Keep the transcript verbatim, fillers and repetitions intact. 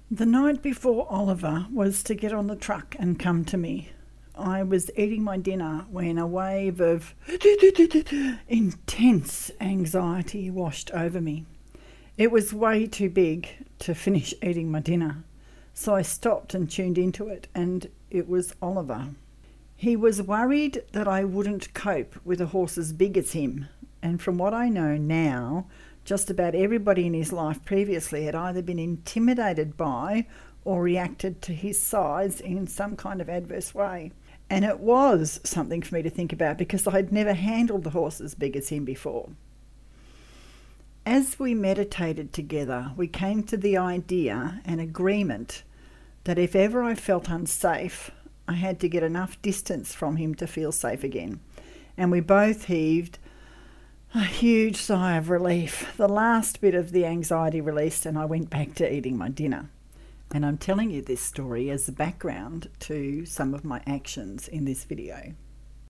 The night before Oliver was to get on the truck and come to me, I was eating my dinner when a wave of intense anxiety washed over me. It was way too big to finish eating my dinner, so I stopped and tuned into it, and it was Oliver. He was worried that I wouldn't cope with a horse as big as him, and from what I know now, just about everybody in his life previously had either been intimidated by or reacted to his size in some kind of adverse way. And it was something for me to think about because I'd never handled a horse as big as him before. As we meditated together, we came to the idea and agreement that if ever I felt unsafe, I had to get enough distance from him to feel safe again. And we both heaved a huge sigh of relief. The last bit of the anxiety released, and I went back to eating my dinner. And I'm telling you this story as a background to some of my actions in this video.